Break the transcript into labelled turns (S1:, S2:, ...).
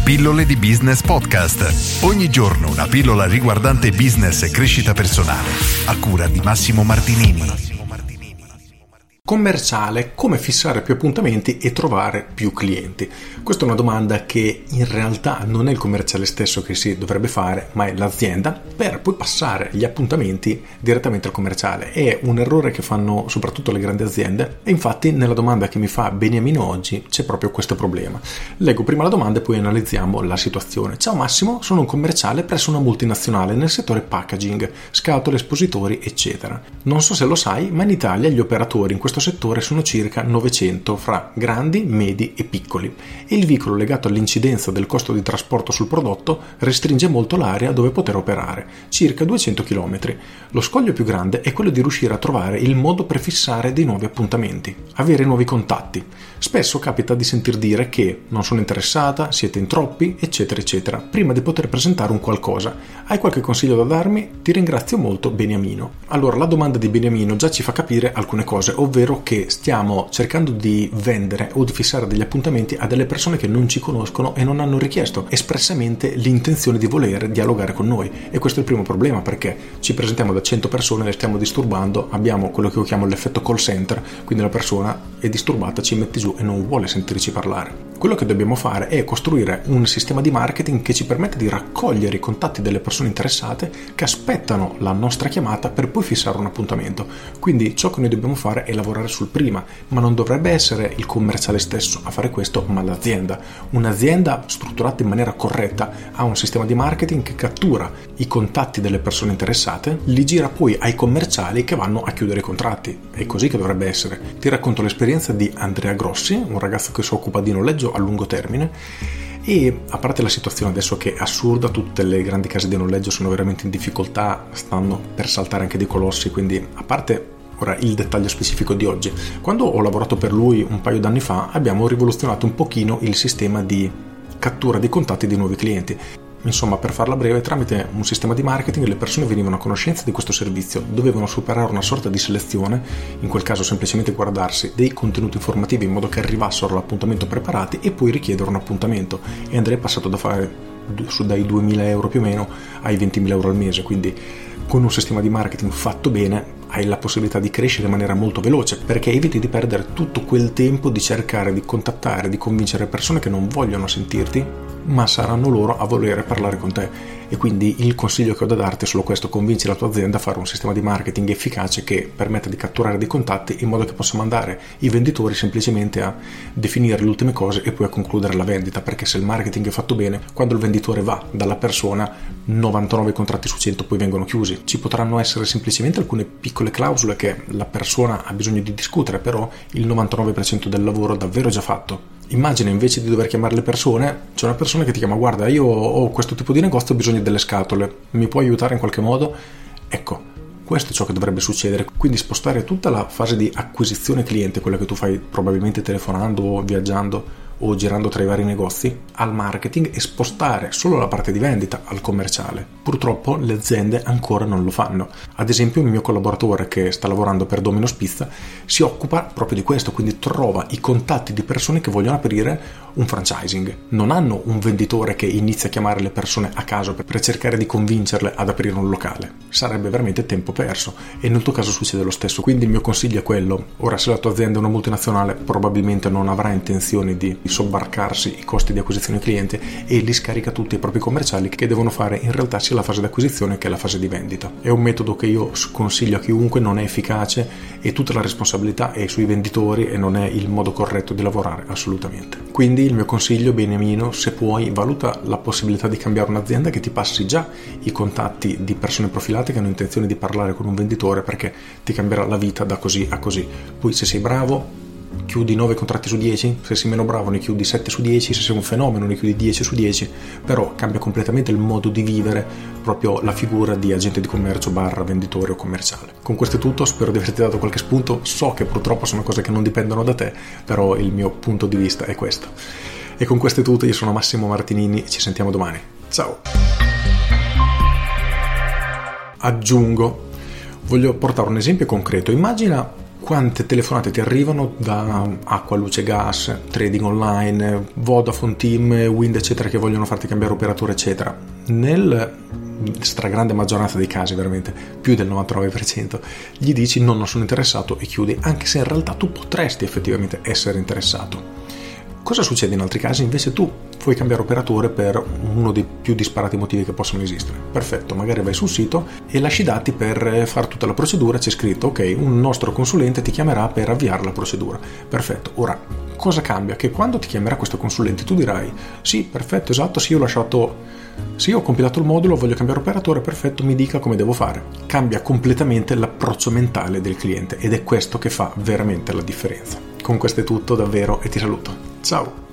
S1: Pillole di Business Podcast. Ogni giorno una pillola riguardante business e crescita personale. A cura di Massimo Martinini.
S2: Commerciale, come fissare più appuntamenti e trovare più clienti? Questa è una domanda che in realtà non è il commerciale stesso che si dovrebbe fare, ma è l'azienda, per poi passare gli appuntamenti direttamente al commerciale. È un errore che fanno soprattutto le grandi aziende e infatti nella domanda che mi fa Beniamino oggi c'è proprio questo problema. Leggo prima la domanda e poi analizziamo la situazione. Ciao Massimo, sono un commerciale presso una multinazionale nel settore packaging, scatole, espositori, eccetera. Non so se lo sai, ma in Italia gli operatori in questo settore sono circa 900 fra grandi, medi e piccoli e il vincolo legato all'incidenza del costo di trasporto sul prodotto restringe molto l'area dove poter operare, circa 200 km. Lo scoglio più grande è quello di riuscire a trovare il modo per fissare dei nuovi appuntamenti, avere nuovi contatti. Spesso capita di sentir dire che non sono interessata, siete in troppi, eccetera eccetera, prima di poter presentare un qualcosa. Hai qualche consiglio da darmi? Ti ringrazio molto Beniamino. Allora, la domanda di Beniamino già ci fa capire alcune cose, ovvero che stiamo cercando di vendere o di fissare degli appuntamenti a delle persone che non ci conoscono e non hanno richiesto espressamente l'intenzione di voler dialogare con noi, e questo è il primo problema, perché ci presentiamo da 100 persone, le stiamo disturbando, abbiamo quello che io chiamo l'effetto call center, quindi la persona è disturbata, ci mette giù e non vuole sentirci parlare. Quello che dobbiamo fare è costruire un sistema di marketing che ci permette di raccogliere i contatti delle persone interessate che aspettano la nostra chiamata per poi fissare un appuntamento. Quindi ciò che noi dobbiamo fare è lavorare sul prima, ma non dovrebbe essere il commerciale stesso a fare questo, ma l'azienda. Un'azienda strutturata in maniera corretta ha un sistema di marketing che cattura i contatti delle persone interessate, li gira poi ai commerciali che vanno a chiudere i contratti. È così che dovrebbe essere. Ti racconto l'esperienza di Andrea Grossi, un ragazzo che si occupa di noleggio a lungo termine. E a parte la situazione adesso che è assurda, tutte le grandi case di noleggio sono veramente in difficoltà, stanno per saltare anche dei colossi, quindi a parte ora il dettaglio specifico di oggi, quando ho lavorato per lui un paio d'anni fa abbiamo rivoluzionato un pochino il sistema di cattura dei contatti di nuovi clienti. Insomma, per farla breve, tramite un sistema di marketing le persone venivano a conoscenza di questo servizio, dovevano superare una sorta di selezione, in quel caso semplicemente guardarsi dei contenuti informativi in modo che arrivassero all'appuntamento preparati e poi richiedere un appuntamento, e Andrea è passato da fare dai 2.000 euro più o meno ai 20.000 euro al mese, quindi con un sistema di marketing fatto bene hai la possibilità di crescere in maniera molto veloce, perché eviti di perdere tutto quel tempo di cercare di contattare, di convincere persone che non vogliono sentirti, ma saranno loro a volere parlare con te. E quindi il consiglio che ho da darti è solo questo: convinci la tua azienda a fare un sistema di marketing efficace che permetta di catturare dei contatti in modo che possa mandare i venditori semplicemente a definire le ultime cose e poi a concludere la vendita, perché se il marketing è fatto bene, quando il venditore va dalla persona 99 contratti su 100 poi vengono chiusi. Ci potranno essere semplicemente alcune piccole clausole che la persona ha bisogno di discutere, però il 99% del lavoro davvero è già fatto. Immagina, invece di dover chiamare le persone, c'è una persona che ti chiama: guarda, io ho questo tipo di negozio, ho bisogno delle scatole, mi puoi aiutare in qualche modo? Ecco, questo è ciò che dovrebbe succedere. Quindi spostare tutta la fase di acquisizione cliente, quella che tu fai probabilmente telefonando o viaggiando o girando tra i vari negozi, al marketing, e spostare solo la parte di vendita al commerciale. Purtroppo le aziende ancora non lo fanno. Ad esempio, il mio collaboratore che sta lavorando per Domino's Pizza si occupa proprio di questo, quindi trova i contatti di persone che vogliono aprire un franchising. Non hanno un venditore che inizia a chiamare le persone a caso per cercare di convincerle ad aprire un locale. Sarebbe veramente tempo perso, e nel tuo caso succede lo stesso. Quindi il mio consiglio è quello: ora, se la tua azienda è una multinazionale, probabilmente non avrà intenzione di sobbarcarsi i costi di acquisizione cliente e li scarica tutti ai propri commerciali, che devono fare in realtà sia la fase di acquisizione che la fase di vendita. È un metodo che io consiglio a chiunque, non è efficace e tutta la responsabilità è sui venditori e non è il modo corretto di lavorare, assolutamente. Quindi il mio consiglio, Beniamino, se puoi, valuta la possibilità di cambiare un'azienda che ti passi già i contatti di persone profilate che hanno intenzione di parlare con un venditore, perché ti cambierà la vita da così a così. Poi, se sei bravo, chiudi 9 contratti su 10, se sei meno bravo ne chiudi 7 su 10, se sei un fenomeno ne chiudi 10 su 10, però cambia completamente il modo di vivere proprio la figura di agente di commercio / venditore o commerciale. Con questo è tutto, spero di averti dato qualche spunto. So che purtroppo sono cose che non dipendono da te, però il mio punto di vista è questo. E con questo è tutto, io sono Massimo Martinini, ci sentiamo domani. Ciao! Aggiungo, voglio portare un esempio concreto. Immagina quante telefonate ti arrivano da acqua, luce, gas, trading online, Vodafone, Team, Wind eccetera, che vogliono farti cambiare operatore eccetera. Nel stragrande maggioranza dei casi, veramente più del 99%, gli dici no, non sono interessato e chiudi, anche se in realtà tu potresti effettivamente essere interessato. Cosa succede in altri casi? Invece tu vuoi cambiare operatore per uno dei più disparati motivi che possono esistere. Perfetto, magari vai sul sito e lasci i dati per fare tutta la procedura, c'è scritto ok, un nostro consulente ti chiamerà per avviare la procedura. Perfetto, ora cosa cambia? Che quando ti chiamerà questo consulente tu dirai sì, perfetto, esatto, sì, ho compilato il modulo, voglio cambiare operatore, perfetto, mi dica come devo fare. Cambia completamente l'approccio mentale del cliente ed è questo che fa veramente la differenza. Con questo è tutto davvero e ti saluto. Ciao!